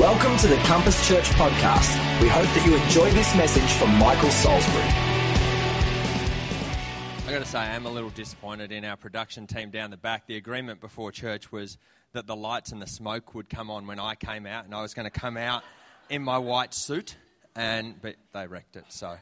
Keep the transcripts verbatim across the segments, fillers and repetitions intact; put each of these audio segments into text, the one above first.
Welcome to the Compass Church podcast. We hope that you enjoy this message from Michael Salisbury. I got to say, I'm a little disappointed in our production team down the back. The agreement before church was that the lights and the smoke would come on when I came out, and I was going to come out in my white suit, and but they wrecked it, so...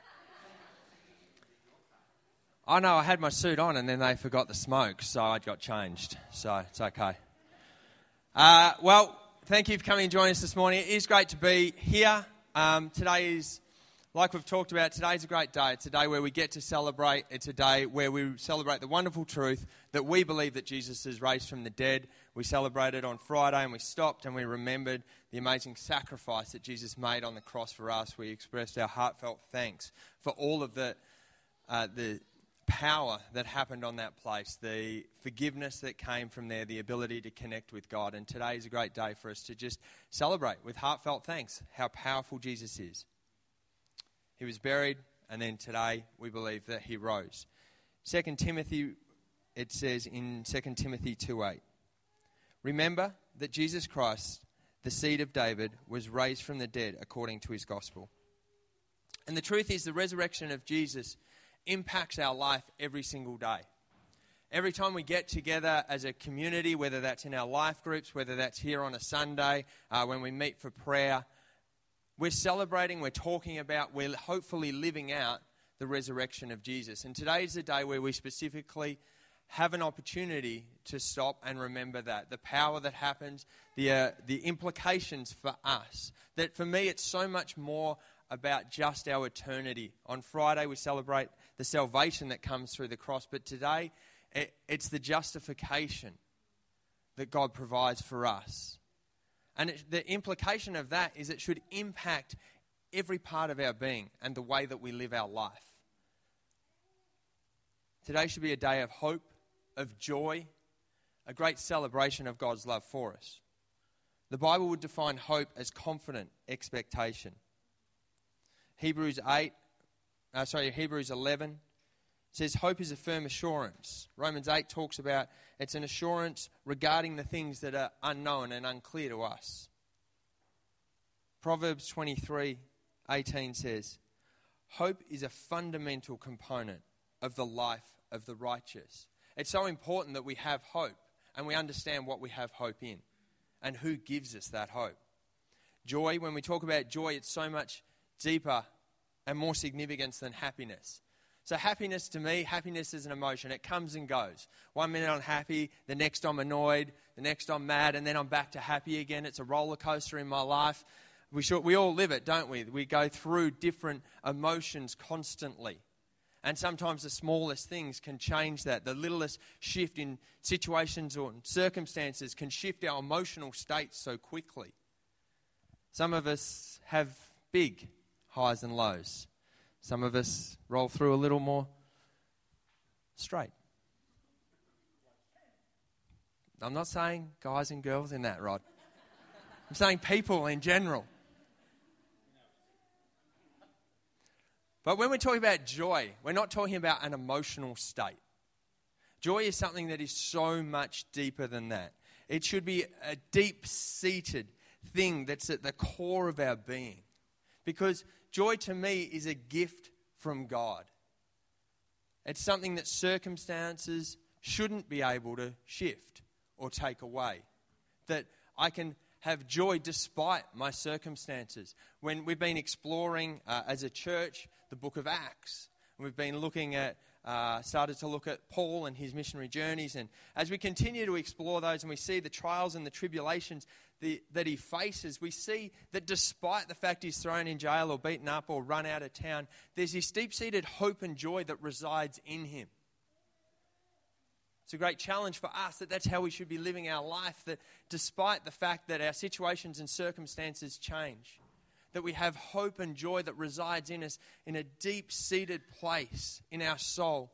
I know I had my suit on and then they forgot the smoke, so I got changed. So it's okay. Uh, well, thank you for coming and joining us this morning. It is great to be here. Um, today is, like we've talked about, today's a great day. It's a day where we get to celebrate. It's a day where we celebrate the wonderful truth that we believe that Jesus is raised from the dead. We celebrated on Friday and we stopped and we remembered the amazing sacrifice that Jesus made on the cross for us. We expressed our heartfelt thanks for all of the uh, the power that happened on that place, the forgiveness that came from there, the ability to connect with God. And today is a great day for us to just celebrate with heartfelt thanks how powerful Jesus is. He was buried, and then today we believe that he rose. Second Timothy, it says in Second Timothy two eight, remember that Jesus Christ, the seed of David, was raised from the dead according to his gospel. And the truth is, the resurrection of Jesus impacts our life every single day. Every time we get together as a community, whether that's in our life groups, whether that's here on a Sunday, uh, when we meet for prayer, we're celebrating, we're talking about, we're hopefully living out the resurrection of Jesus. And today is the day where we specifically have an opportunity to stop and remember that. The power that happens, the uh, the implications for us. That for me, it's so much more about just our eternity. On Friday, we celebrate the salvation that comes through the cross, but today, it, it's the justification that God provides for us. And it, the implication of that is it should impact every part of our being and the way that we live our life. Today should be a day of hope, of joy, a great celebration of God's love for us. The Bible would define hope as confident expectation. Hebrews eight, uh, sorry, Hebrews eleven says hope is a firm assurance. Romans eight talks about it's an assurance regarding the things that are unknown and unclear to us. Proverbs twenty-three eighteen says, hope is a fundamental component of the life of the righteous. It's so important that we have hope and we understand what we have hope in and who gives us that hope. Joy, when we talk about joy, it's so much deeper and more significance than happiness. So happiness to me, happiness is an emotion. It comes and goes. One minute I'm happy, the next I'm annoyed, the next I'm mad, and then I'm back to happy again. It's a roller coaster in my life. We should, we all live it, don't we? We go through different emotions constantly. And sometimes the smallest things can change that. The littlest shift in situations or circumstances can shift our emotional state so quickly. Some of us have big highs and lows. Some of us roll through a little more straight. I'm not saying guys and girls in that, Rod. I'm saying people in general. But when we're talking about joy, we're not talking about an emotional state. Joy is something that is so much deeper than that. It should be a deep-seated thing that's at the core of our being. Because joy to me is a gift from God. It's something that circumstances shouldn't be able to shift or take away. That I can have joy despite my circumstances. When we've been exploring uh, as a church the book of Acts, we've been looking at, uh, started to look at Paul and his missionary journeys. And as we continue to explore those and we see the trials and the tribulations the, that he faces, we see that despite the fact he's thrown in jail or beaten up or run out of town, there's this deep-seated hope and joy that resides in him. It's a great challenge for us that that's how we should be living our life, that despite the fact that our situations and circumstances change, that we have hope and joy that resides in us in a deep-seated place in our soul.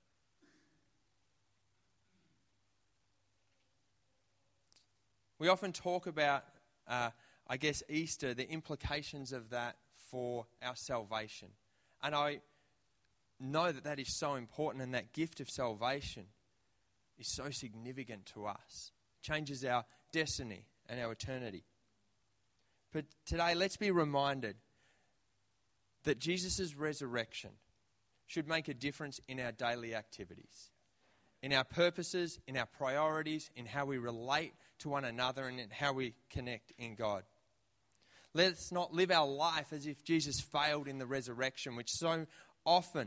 We often talk about, uh, I guess, Easter, the implications of that for our salvation. And I know that that is so important, and that gift of salvation is so significant to us. It changes our destiny and our eternity. But today, let's be reminded that Jesus' resurrection should make a difference in our daily activities, in our purposes, in our priorities, in how we relate to one another, and in how we connect in God. Let's not live our life as if Jesus failed in the resurrection, which so often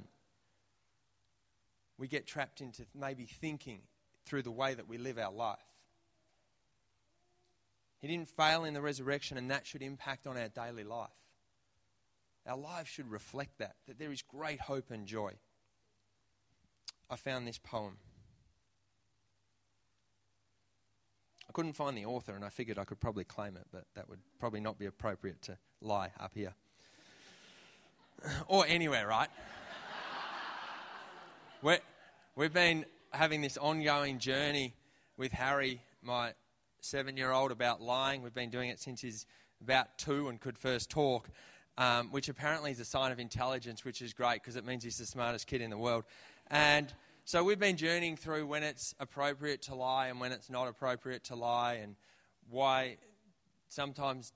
we get trapped into maybe thinking through the way that we live our life. He didn't fail in the resurrection, and that should impact on our daily life. Our lives should reflect that, that there is great hope and joy. I found this poem. I couldn't find the author, and I figured I could probably claim it, but that would probably not be appropriate to lie up here. Or anywhere, right? We're, we've been having this ongoing journey with Harry, my seven-year-old, about lying. We've been doing it since he's about two and could first talk, um, which apparently is a sign of intelligence, which is great because it means he's the smartest kid in the world. And so we've been journeying through when it's appropriate to lie and when it's not appropriate to lie, and why sometimes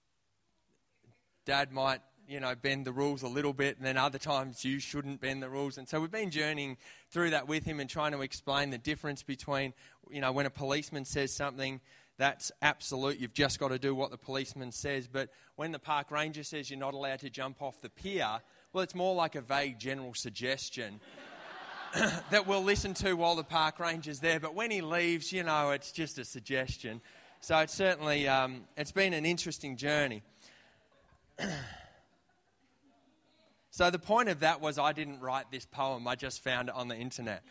Dad might, you know, bend the rules a little bit, and then other times you shouldn't bend the rules. And so we've been journeying through that with him and trying to explain the difference between, you know, when a policeman says something, that's absolute. You've just got to do what the policeman says. But when the park ranger says you're not allowed to jump off the pier, well, it's more like a vague general suggestion that we'll listen to while the park ranger's there. But when he leaves, you know, it's just a suggestion. So it's certainly, um, it's been an interesting journey. So the point of that was I didn't write this poem. I just found it on the internet.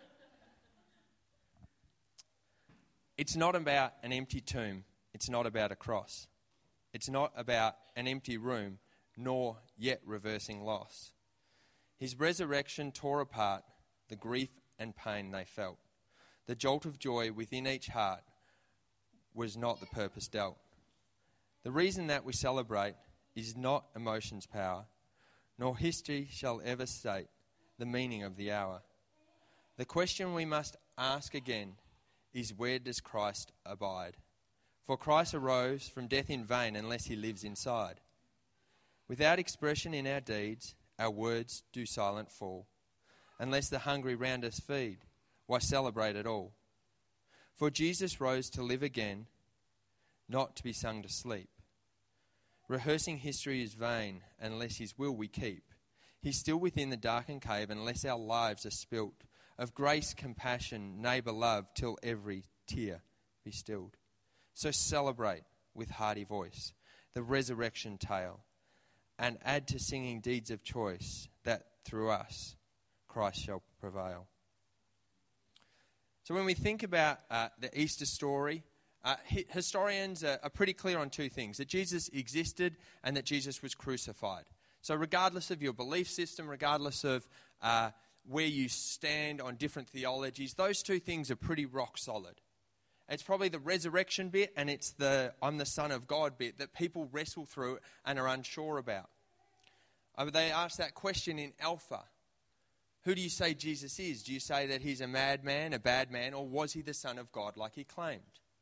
It's not about an empty tomb. It's not about a cross. It's not about an empty room, nor yet reversing loss. His resurrection tore apart the grief and pain they felt. The jolt of joy within each heart was not the purpose dealt. The reason that we celebrate is not emotion's power, nor history shall ever state the meaning of the hour. The question we must ask again is, where does Christ abide? For Christ arose from death in vain unless he lives inside. Without expression in our deeds, our words do silent fall. Unless the hungry round us feed, why celebrate at all? For Jesus rose to live again, not to be sung to sleep. Rehearsing history is vain unless his will we keep. He's still within the darkened cave unless our lives are spilt of grace, compassion, neighbour love, till every tear be stilled. So celebrate with hearty voice the resurrection tale, and add to singing deeds of choice that through us Christ shall prevail. So when we think about uh, the Easter story, uh, hi- historians are, are pretty clear on two things: that Jesus existed and that Jesus was crucified. So regardless of your belief system, regardless of uh, where you stand on different theologies, those two things are pretty rock solid. It's probably the resurrection bit and it's the I'm the Son of God bit that people wrestle through and are unsure about. Uh, they ask that question in Alpha. Who do you say Jesus is? Do you say that he's a madman, a bad man, or was he the Son of God like he claimed?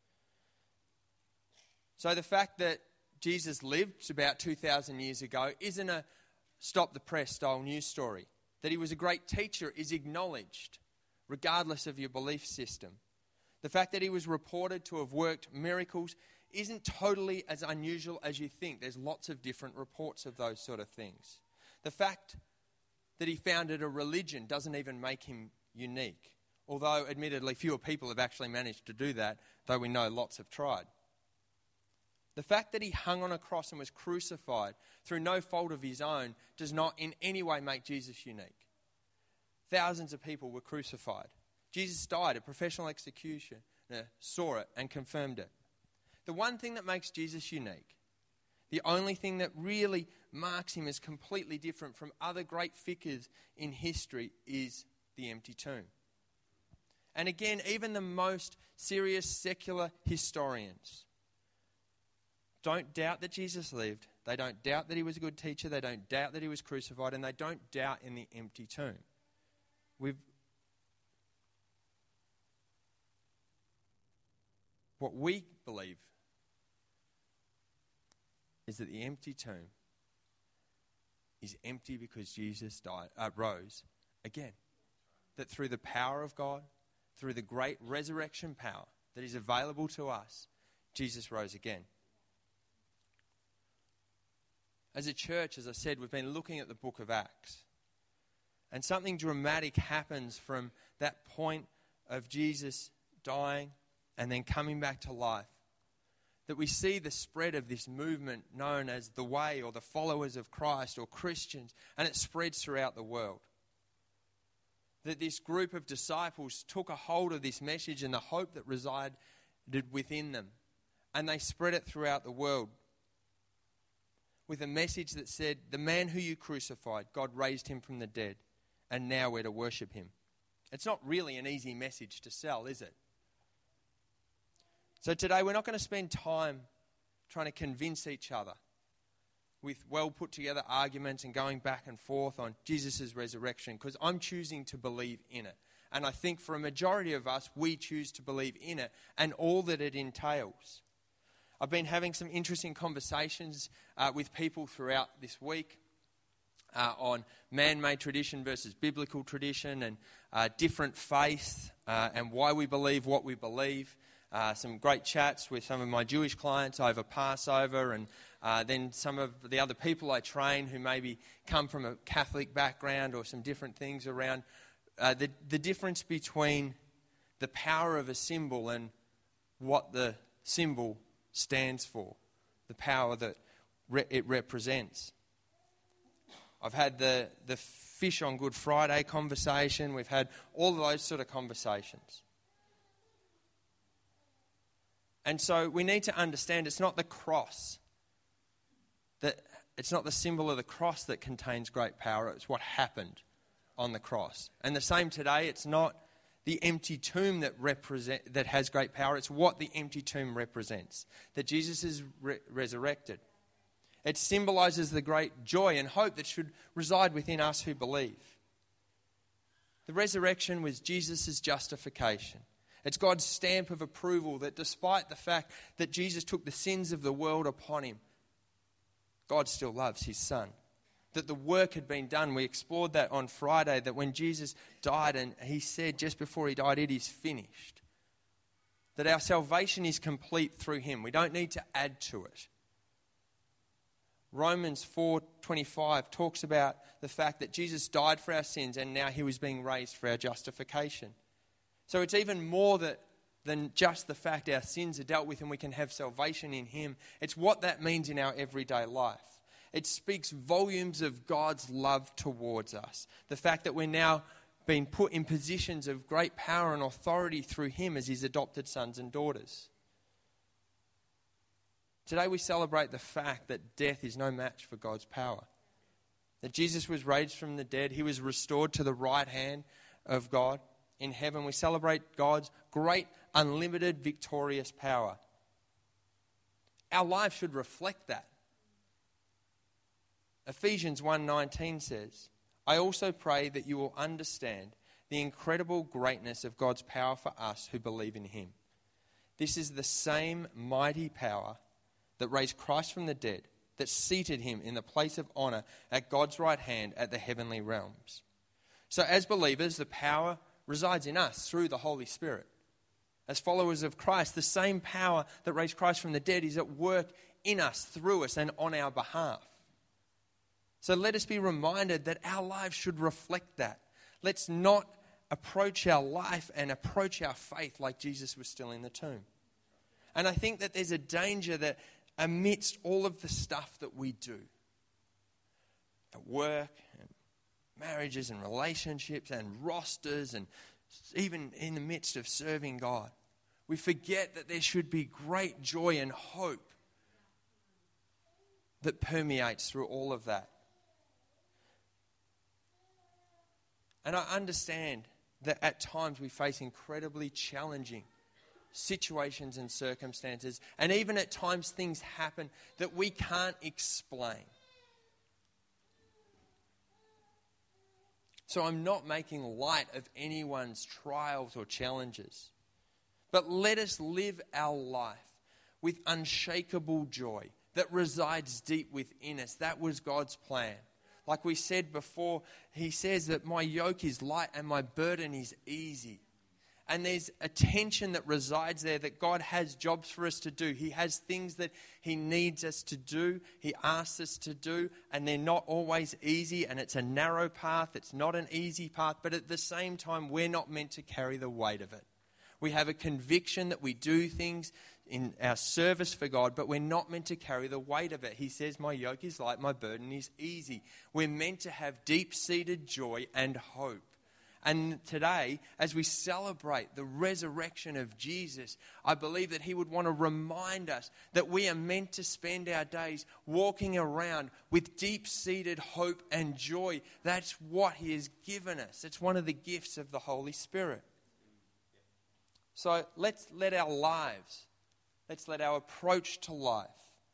So the fact that Jesus lived about two thousand years ago isn't a stop the press style news story. That he was a great teacher is acknowledged, regardless of your belief system. The fact that he was reported to have worked miracles isn't totally as unusual as you think. There's lots of different reports of those sort of things. The fact that he founded a religion doesn't even make him unique, although admittedly fewer people have actually managed to do that, though we know lots have tried. The fact that he hung on a cross and was crucified through no fault of his own does not in any way make Jesus unique. Thousands of people were crucified. Jesus died. A professional executioner saw it and confirmed it. The one thing that makes Jesus unique, the only thing that really marks him as completely different from other great figures in history, is the empty tomb. And again, even the most serious secular historians don't doubt that Jesus lived. They don't doubt that he was a good teacher. They don't doubt that he was crucified. And they don't doubt in the empty tomb. We've What we believe is that the empty tomb is empty because Jesus died, uh, rose again. That through the power of God, through the great resurrection power that is available to us, Jesus rose again. As a church, as I said, we've been looking at the book of Acts. And something dramatic happens from that point of Jesus dying and then coming back to life. That we see the spread of this movement known as the Way or the followers of Christ or Christians, and it spreads throughout the world. That this group of disciples took a hold of this message and the hope that resided within them, and they spread it throughout the world with a message that said, the man who you crucified, God raised him from the dead, and now we're to worship him. It's not really an easy message to sell, is it? So today we're not going to spend time trying to convince each other with well put together arguments and going back and forth on Jesus' resurrection, because I'm choosing to believe in it. And I think for a majority of us, we choose to believe in it and all that it entails. I've been having some interesting conversations uh, with people throughout this week uh, on man-made tradition versus biblical tradition and uh, different faiths uh, and why we believe what we believe. Uh, some great chats with some of my Jewish clients over Passover, and uh, then some of the other people I train who maybe come from a Catholic background or some different things around uh, the, the difference between the power of a symbol and what the symbol stands for, the power that re- it represents. I've had the, the fish on Good Friday conversation. We've had all of those sort of conversations. And so we need to understand it's not the cross, that it's not the symbol of the cross that contains great power. It's what happened on the cross. And the same today, it's not the empty tomb that represent that has great power. It's what the empty tomb represents, that Jesus is re- resurrected. It symbolizes the great joy and hope that should reside within us who believe. The resurrection was Jesus' justification. It's God's stamp of approval that despite the fact that Jesus took the sins of the world upon him, God still loves his son. That the work had been done. We explored that on Friday, that when Jesus died and he said just before he died, it is finished. That our salvation is complete through him. We don't need to add to it. Romans four twenty-five talks about the fact that Jesus died for our sins and now he was being raised for our justification. So it's even more that, than just the fact our sins are dealt with and we can have salvation in him. It's what that means in our everyday life. It speaks volumes of God's love towards us. The fact that we're now being put in positions of great power and authority through him as his adopted sons and daughters. Today we celebrate the fact that death is no match for God's power. That Jesus was raised from the dead. He was restored to the right hand of God. In heaven, we celebrate God's great, unlimited, victorious power. Our life should reflect that. Ephesians one nineteen says, I also pray that you will understand the incredible greatness of God's power for us who believe in him. This is the same mighty power that raised Christ from the dead, that seated him in the place of honor at God's right hand at the heavenly realms. So as believers, the power resides in us through the Holy Spirit. As followers of Christ, the same power that raised Christ from the dead is at work in us, through us, and on our behalf. So let us be reminded that our lives should reflect that. Let's not approach our life and approach our faith like Jesus was still in the tomb. And I think that there's a danger that amidst all of the stuff that we do, at work and marriages and relationships and rosters and even in the midst of serving God, we forget that there should be great joy and hope that permeates through all of that. And I understand that at times we face incredibly challenging situations and circumstances, and even at times things happen that we can't explain. So I'm not making light of anyone's trials or challenges, but let us live our life with unshakable joy, that resides deep within us. That was God's plan. Like we said before, he says that my yoke is light and my burden is easy. And there's a tension that resides there that God has jobs for us to do. He has things that he needs us to do. He asks us to do, and they're not always easy, and it's a narrow path. It's not an easy path, but at the same time, we're not meant to carry the weight of it. We have a conviction that we do things in our service for God, but we're not meant to carry the weight of it. He says, my yoke is light, my burden is easy. We're meant to have deep-seated joy and hope. And today, as we celebrate the resurrection of Jesus, I believe that he would want to remind us that we are meant to spend our days walking around with deep-seated hope and joy. That's what he has given us. It's one of the gifts of the Holy Spirit. So let's let our lives, let's let our approach to life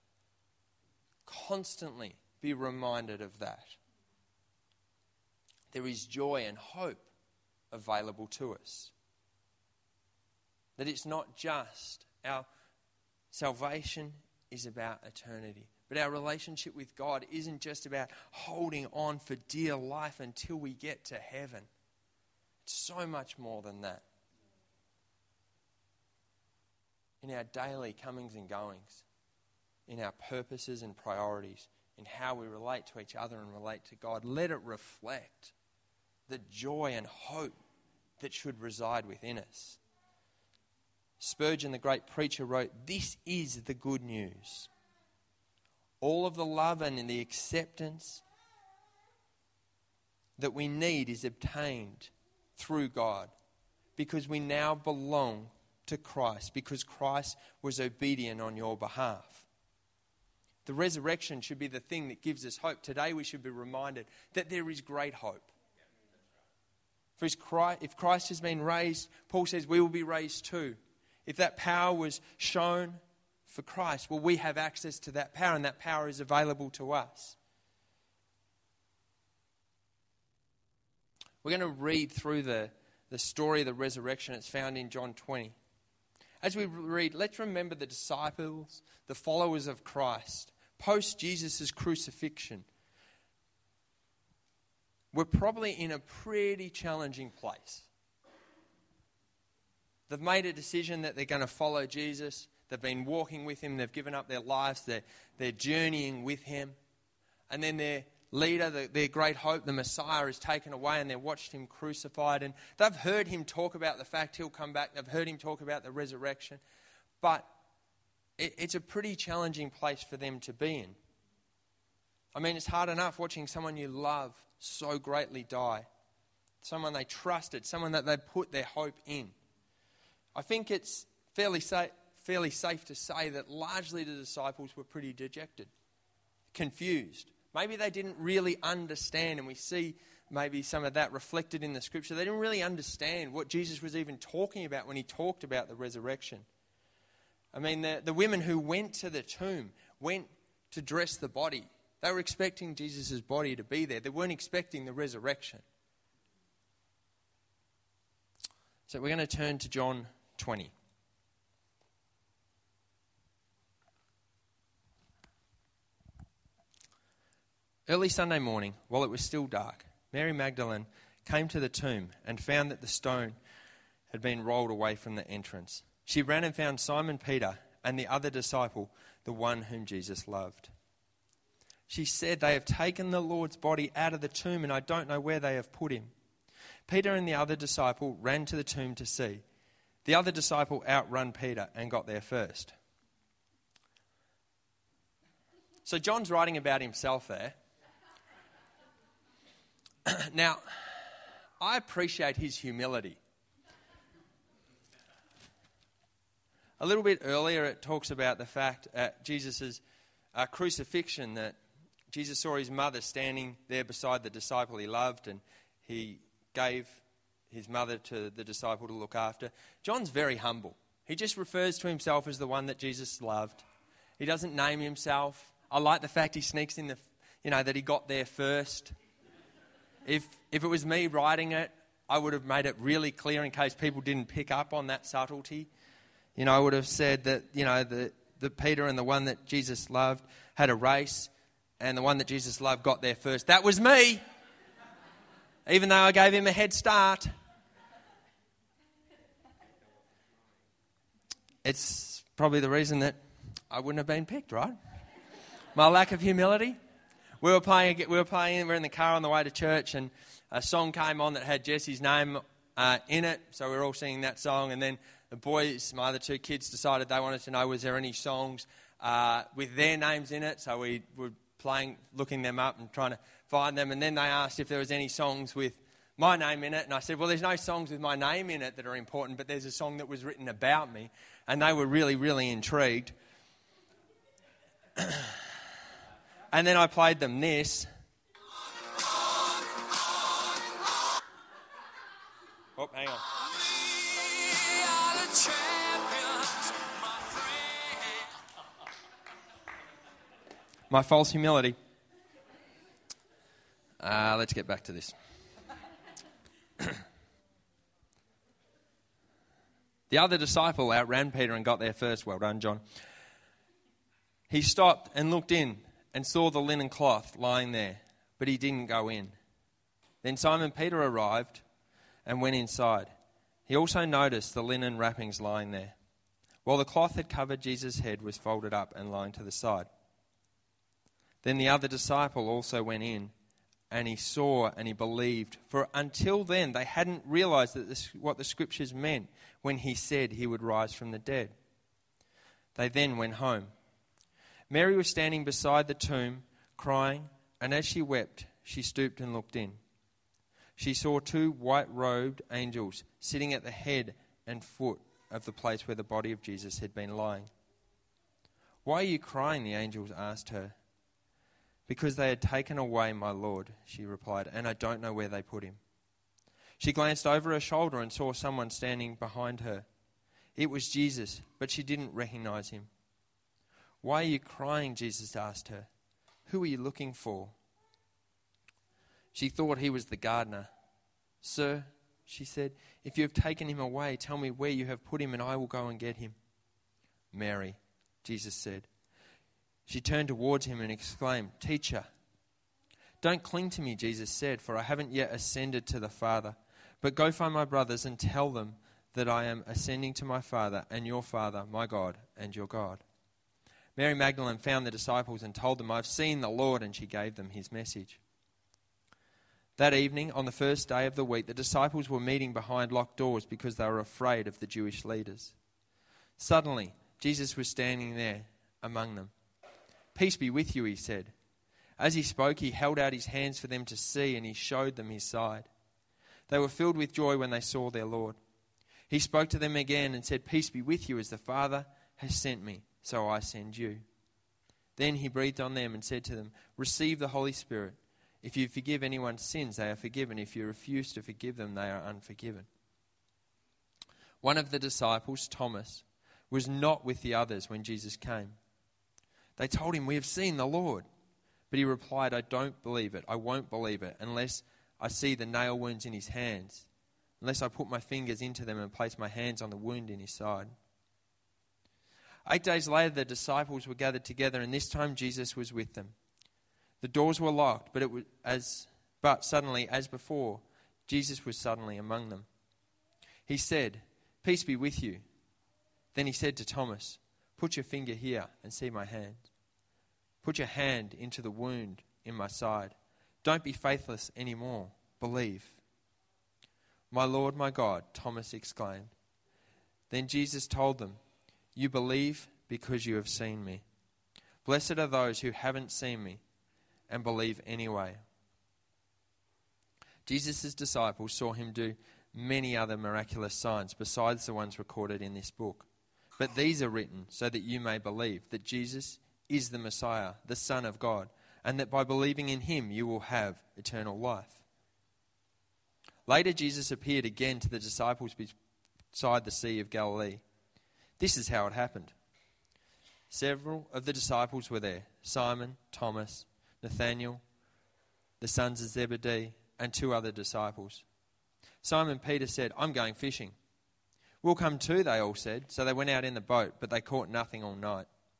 constantly be reminded of that. There is joy and hope available to us. That it's not just our salvation is about eternity, but our relationship with God isn't just about holding on for dear life until we get to heaven. It's so much more than that. In our daily comings and goings, in our purposes and priorities, in how we relate to each other and relate to God, let it reflect the joy and hope that should reside within us. Spurgeon, the great preacher, wrote, "This is the good news. All of the love and the acceptance that we need is obtained through God because we now belong to Christ, because Christ was obedient on your behalf." The resurrection should be the thing that gives us hope. Today we should be reminded that there is great hope. For if Christ has been raised, Paul says we will be raised too. If that power was shown for Christ, well, we have access to that power, and that power is available to us. We're going to read through the, the story of the resurrection. It's found in John twenty. As we read, let's remember the disciples, the followers of Christ, post Jesus' crucifixion. We're probably in a pretty challenging place. They've made a decision that they're going to follow Jesus. They've been walking with him. They've given up their lives. They're, they're journeying with him. And then their leader, the, their great hope, the Messiah, is taken away, and they've watched him crucified. And they've heard him talk about the fact he'll come back. They've heard him talk about the resurrection. But it, it's a pretty challenging place for them to be in. I mean, it's hard enough watching someone you love so greatly die. Someone they trusted, someone that they put their hope in. I think it's fairly sa- fairly safe to say that largely the disciples were pretty dejected, confused. Maybe they didn't really understand, and we see maybe some of that reflected in the scripture. They didn't really understand what Jesus was even talking about when he talked about the resurrection. I mean, the, the women who went to the tomb went to dress the body. They were expecting Jesus' body to be there. They weren't expecting the resurrection. So we're going to turn to John twenty. Early Sunday morning, while it was still dark, Mary Magdalene came to the tomb and found that the stone had been rolled away from the entrance. She ran and found Simon Peter and the other disciple, the one whom Jesus loved. She said, "They have taken the Lord's body out of the tomb, and I don't know where they have put him." Peter and the other disciple ran to the tomb to see. The other disciple outrun Peter and got there first. So John's writing about himself there. Now, I appreciate his humility. A little bit earlier, it talks about the fact at Jesus' uh, crucifixion that Jesus saw his mother standing there beside the disciple he loved, and he gave his mother to the disciple to look after. John's very humble. He just refers to himself as the one that Jesus loved. He doesn't name himself. I like the fact he sneaks in the, you know, that he got there first. If if it was me writing it, I would have made it really clear in case people didn't pick up on that subtlety. You know, I would have said that, you know, the that Peter and the one that Jesus loved had a race, and the one that Jesus loved got there first. That was me, even though I gave him a head start. It's probably the reason that I wouldn't have been picked, right? My lack of humility. We were playing, we were playing, we were in the car on the way to church, and a song came on that had Jesse's name uh, in it, so we were all singing that song, and then the boys, my other two kids, decided they wanted to know was there any songs uh, with their names in it, so we were playing, looking them up and trying to find them, and then they asked if there was any songs with my name in it, and I said, well, there's no songs with my name in it that are important, but there's a song that was written about me, and they were really, really intrigued. And then I played them this. Oh, hang on. My false humility. Uh, let's get back to this. The other disciple outran Peter and got there first. Well done, John. He stopped and looked in and saw the linen cloth lying there, but he didn't go in. Then Simon Peter arrived and went inside. He also noticed the linen wrappings lying there, while the cloth that covered Jesus' head was folded up and lying to the side. Then the other disciple also went in, and he saw and he believed, for until then they hadn't realized that this, what the scriptures meant when he said he would rise from the dead. They then went home. Mary was standing beside the tomb, crying, and as she wept, she stooped and looked in. She saw two white-robed angels sitting at the head and foot of the place where the body of Jesus had been lying. "Why are you crying?" the angels asked her. "Because they had taken away my Lord," she replied, "and I don't know where they put him." She glanced over her shoulder and saw someone standing behind her. It was Jesus, but she didn't recognize him. "Why are you crying?" Jesus asked her. "Who are you looking for?" She thought he was the gardener. "Sir," she said, "if you have taken him away, tell me where you have put him and I will go and get him." "Mary," Jesus said. She turned towards him and exclaimed, "Teacher." "Don't cling to me," Jesus said, "for I haven't yet ascended to the Father. But go find my brothers and tell them that I am ascending to my Father and your Father, my God and your God." Mary Magdalene found the disciples and told them, "I've seen the Lord," and she gave them his message. That evening, on the first day of the week, the disciples were meeting behind locked doors because they were afraid of the Jewish leaders. Suddenly, Jesus was standing there among them. "Peace be with you," he said. As he spoke, he held out his hands for them to see, and he showed them his side. They were filled with joy when they saw their Lord. He spoke to them again and said, "Peace be with you, as the Father has sent me, so I send you." Then he breathed on them and said to them, "Receive the Holy Spirit. If you forgive anyone's sins, they are forgiven. If you refuse to forgive them, they are unforgiven." One of the disciples, Thomas, was not with the others when Jesus came. They told him, "We have seen the Lord." But he replied, "I don't believe it. I won't believe it unless I see the nail wounds in his hands, unless I put my fingers into them and place my hands on the wound in his side." Eight days later, the disciples were gathered together, and this time Jesus was with them. The doors were locked, but it was as but suddenly, as before, Jesus was suddenly among them. He said, "Peace be with you." Then he said to Thomas, "Put your finger here and see my hand. Put your hand into the wound in my side. Don't be faithless anymore. Believe." "My Lord, my God," Thomas exclaimed. Then Jesus told them, "You believe because you have seen me. Blessed are those who haven't seen me and believe anyway." Jesus' disciples saw him do many other miraculous signs besides the ones recorded in this book. But these are written so that you may believe that Jesus is the Messiah, the Son of God, and that by believing in him you will have eternal life. Later, Jesus appeared again to the disciples beside the Sea of Galilee. This is how it happened. Several of the disciples were there: Simon, Thomas, Nathanael, the sons of Zebedee, and two other disciples. Simon Peter said, "I'm going fishing." "We'll come too," they all said. So they went out in the boat, but they caught nothing all night.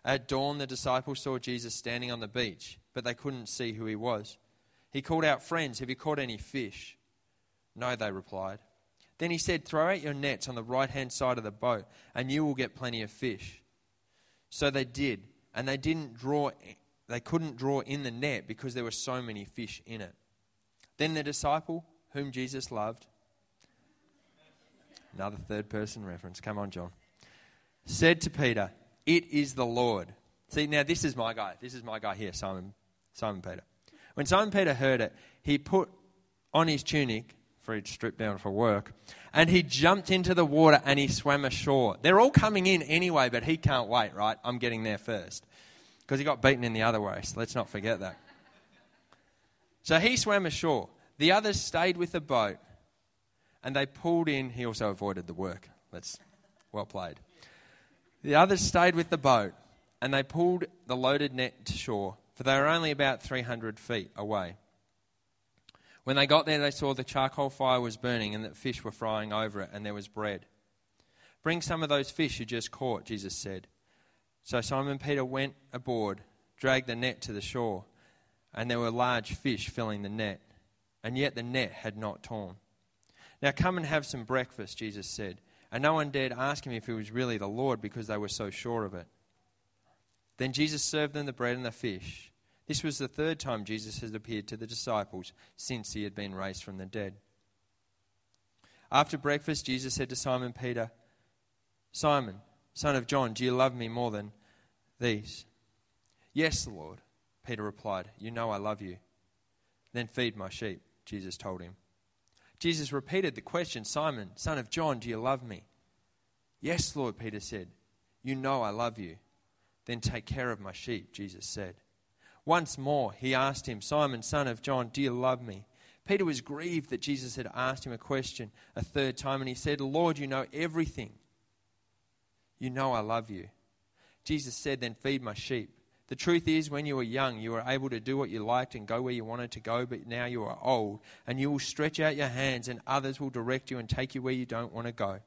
At dawn, the disciples saw Jesus standing on the beach, but they couldn't see who he was. He called out, "Friends, have you caught any fish?" "No," they replied. Then he said, "Throw out your nets on the right-hand side of the boat, and you will get plenty of fish." So they did, and they didn't draw. They couldn't draw in the net because there were so many fish in it. Then the disciple, whom Jesus loved, another third-person reference, come on, John, said to Peter, "It is the Lord." See, now this is my guy. This is my guy here, Simon, Simon Peter. When Simon Peter heard it, he put on his tunic, for he'd stripped down for work, and he jumped into the water and he swam ashore. They're all coming in anyway, but he can't wait, right? I'm getting there first. Because he got beaten in the other race. Let's not forget that. So he swam ashore. The others stayed with the boat, and they pulled in. He also avoided the work. That's well played. The others stayed with the boat, and they pulled the loaded net to shore, for they were only about three hundred feet away. When they got there, they saw the charcoal fire was burning and that fish were frying over it, and there was bread. "Bring some of those fish you just caught," Jesus said. So Simon Peter went aboard, dragged the net to the shore, and there were large fish filling the net, and yet the net had not torn. "Now come and have some breakfast," Jesus said. And no one dared ask him if he was really the Lord because they were so sure of it. Then Jesus served them the bread and the fish. This was the third time Jesus had appeared to the disciples since he had been raised from the dead. After breakfast, Jesus said to Simon Peter, "Simon, son of John, do you love me more than these?" "Yes, Lord," Peter replied. "You know I love you." "Then feed my sheep," Jesus told him. Jesus repeated the question, "Simon, son of John, do you love me?" "Yes, Lord," Peter said. "You know I love you." "Then take care of my sheep," Jesus said. Once more he asked him, "Simon, son of John, do you love me?" Peter was grieved that Jesus had asked him a question a third time, and he said, "Lord, you know everything. You know I love you." Jesus said, "Then feed my sheep. The truth is, when you were young, you were able to do what you liked and go where you wanted to go, but now you are old, and you will stretch out your hands, and others will direct you and take you where you don't want to go."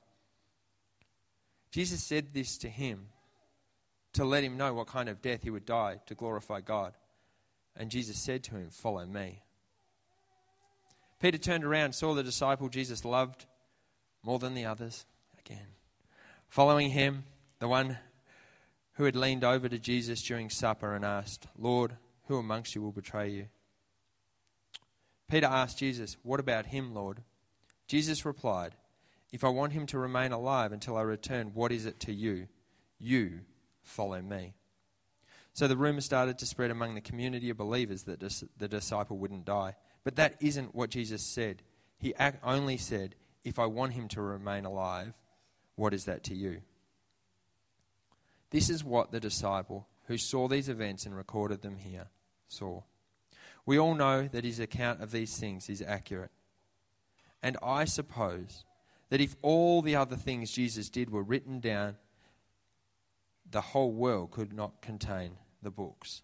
Jesus said this to him to let him know what kind of death he would die to glorify God. And Jesus said to him, "Follow me." Peter turned around, saw the disciple Jesus loved more than the others, again, following him, the one who had leaned over to Jesus during supper and asked, "Lord, who amongst you will betray you?" Peter asked Jesus, "What about him, Lord?" Jesus replied, "If I want him to remain alive until I return, what is it to you? You follow me." So the rumor started to spread among the community of believers that the disciple wouldn't die. But that isn't what Jesus said. He only said, "If I want him to remain alive, what is that to you?" This is what the disciple who saw these events and recorded them here saw. We all know that his account of these things is accurate. And I suppose that if all the other things Jesus did were written down, the whole world could not contain the books.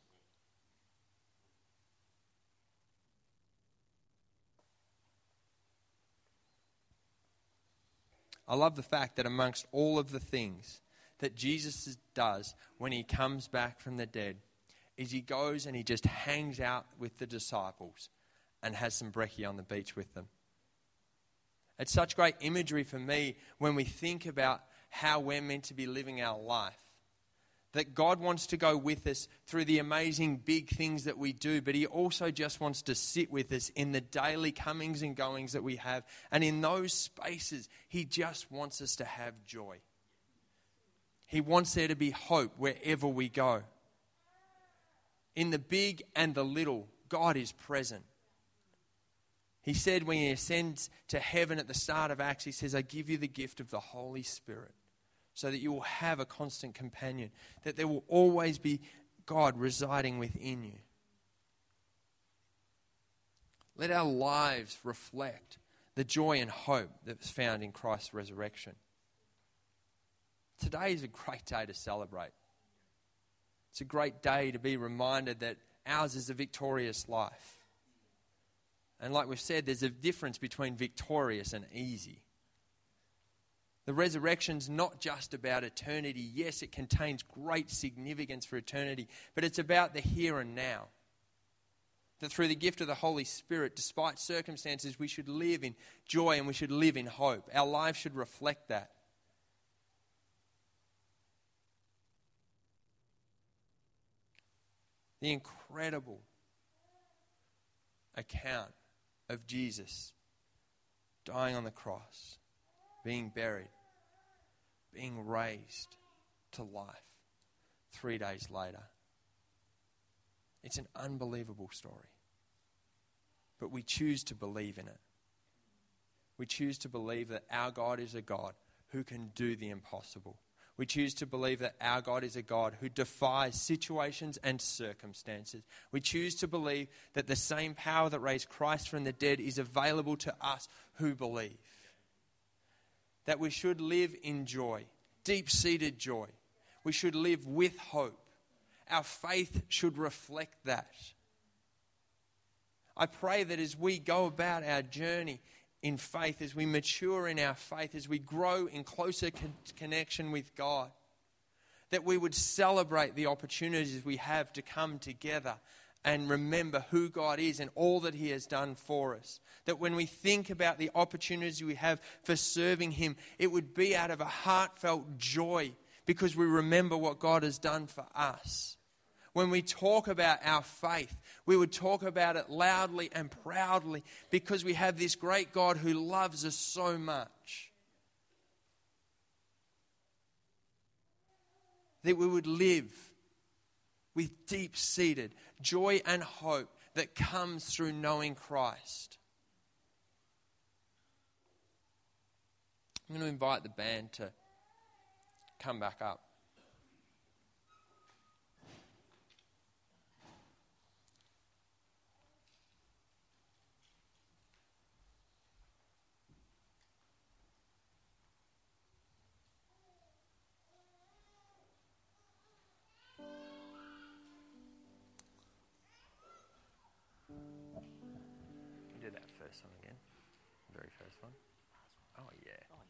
I love the fact that amongst all of the things that Jesus does when he comes back from the dead is he goes and he just hangs out with the disciples and has some brekkie on the beach with them. It's such great imagery for me when we think about how we're meant to be living our life. That God wants to go with us through the amazing big things that we do, but he also just wants to sit with us in the daily comings and goings that we have. And in those spaces, he just wants us to have joy. He wants there to be hope wherever we go. In the big and the little, God is present. He said when he ascends to heaven at the start of Acts, he says, "I give you the gift of the Holy Spirit, so that you will have a constant companion, that there will always be God residing within you." Let our lives reflect the joy and hope that's found in Christ's resurrection. Today is a great day to celebrate. It's a great day to be reminded that ours is a victorious life. And like we've said, there's a difference between victorious and easy. The resurrection's not just about eternity. Yes, it contains great significance for eternity, but it's about the here and now. That through the gift of the Holy Spirit, despite circumstances, we should live in joy and we should live in hope. Our lives should reflect that. The incredible account of Jesus dying on the cross, being buried, being raised to life three days later. It's an unbelievable story. But we choose to believe in it. We choose to believe that our God is a God who can do the impossible. We choose to believe that our God is a God who defies situations and circumstances. We choose to believe that the same power that raised Christ from the dead is available to us who believe. That we should live in joy, deep-seated joy. We should live with hope. Our faith should reflect that. I pray that as we go about our journey in faith, as we mature in our faith, as we grow in closer con- connection with God, that we would celebrate the opportunities we have to come together and remember who God is and all that He has done for us. That when we think about the opportunities we have for serving Him, it would be out of a heartfelt joy because we remember what God has done for us. When we talk about our faith, we would talk about it loudly and proudly because we have this great God who loves us so much. That we would live with deep-seated joy and hope that comes through knowing Christ. I'm going to invite the band to come back up. Do that first one again. Very first one. Oh, yeah.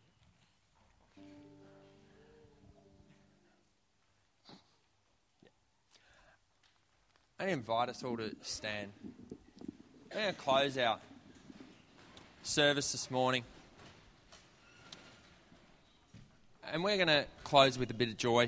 yeah. I invite us all to stand. We're going to close our service this morning. And we're going to close with a bit of joy.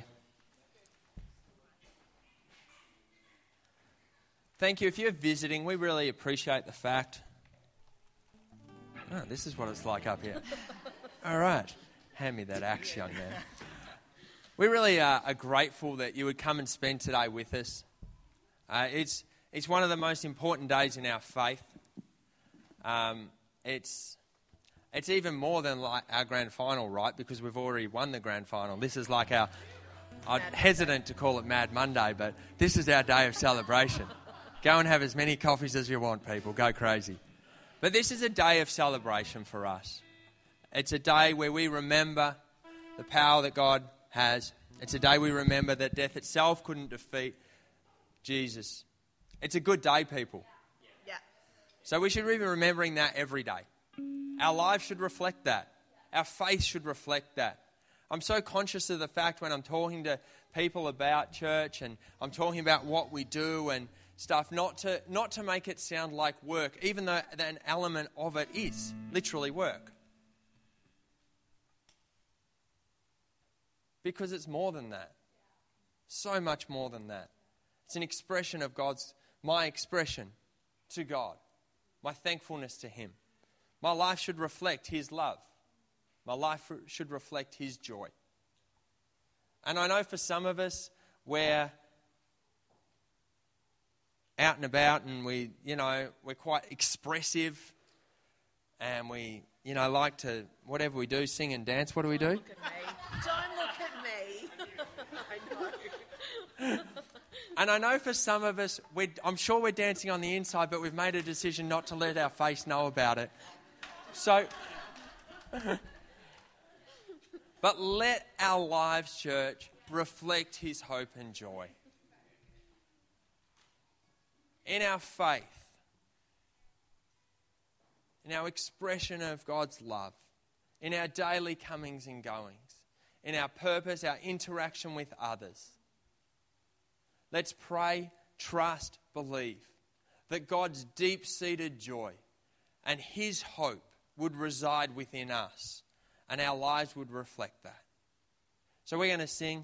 Thank you. If you're visiting, we really appreciate the fact. Oh, this is what it's like up here. All right. Hand me that axe, young man. We really uh, are grateful that you would come and spend today with us. Uh, it's it's one of the most important days in our faith. Um, it's it's even more than like our grand final, right? Because we've already won the grand final. This is like our... I'm hesitant to call it Mad Monday, but this is our day of celebration. Go and have as many coffees as you want, people. Go crazy. But this is a day of celebration for us. It's a day where we remember the power that God has. It's a day we remember that death itself couldn't defeat Jesus. It's a good day, people. Yeah. So we should be remembering that every day. Our lives should reflect that. Our faith should reflect that. I'm so conscious of the fact when I'm talking to people about church and I'm talking about what we do and stuff, not to not to make it sound like work, even though an element of it is literally work. Because it's more than that. So much more than that. It's an expression of God's, my expression to God, my thankfulness to Him. My life should reflect His love. My life should reflect His joy. And I know for some of us, we're out and about and we, you know, we're quite expressive and we, you know, like to, whatever we do, sing and dance. What do we do? Don't look at me. Don't look at me. I know. And I know for some of us, we're, I'm sure we're dancing on the inside, but we've made a decision not to let our face know about it. So, but let our lives, church, reflect His hope and joy. In our faith, in our expression of God's love, in our daily comings and goings, in our purpose, our interaction with others. Let's pray, trust, believe that God's deep-seated joy and his hope would reside within us, and our lives would reflect that. So we're going to sing.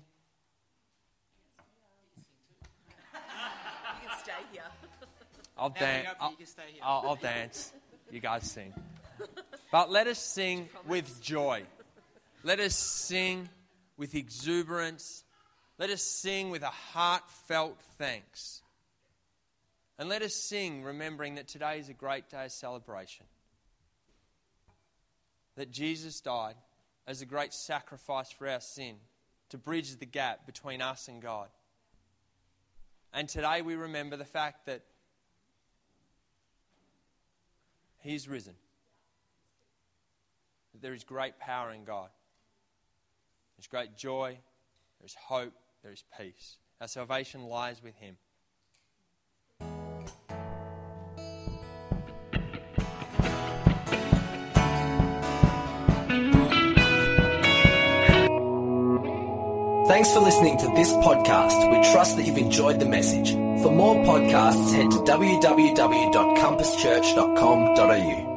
You can stay here. I'll, dan- up, I'll, you can stay here. I'll, I'll dance. You guys sing. But let us sing with joy. Let us sing with exuberance. Let us sing with a heartfelt thanks. And let us sing remembering that today is a great day of celebration. That Jesus died as a great sacrifice for our sin to bridge the gap between us and God. And today we remember the fact that he's risen. That there is great power in God. There's great joy, there's hope, there is peace. Our salvation lies with him. Thanks for listening to this podcast. We trust that you've enjoyed the message. For more podcasts, head to w w w dot compass church dot com dot a u.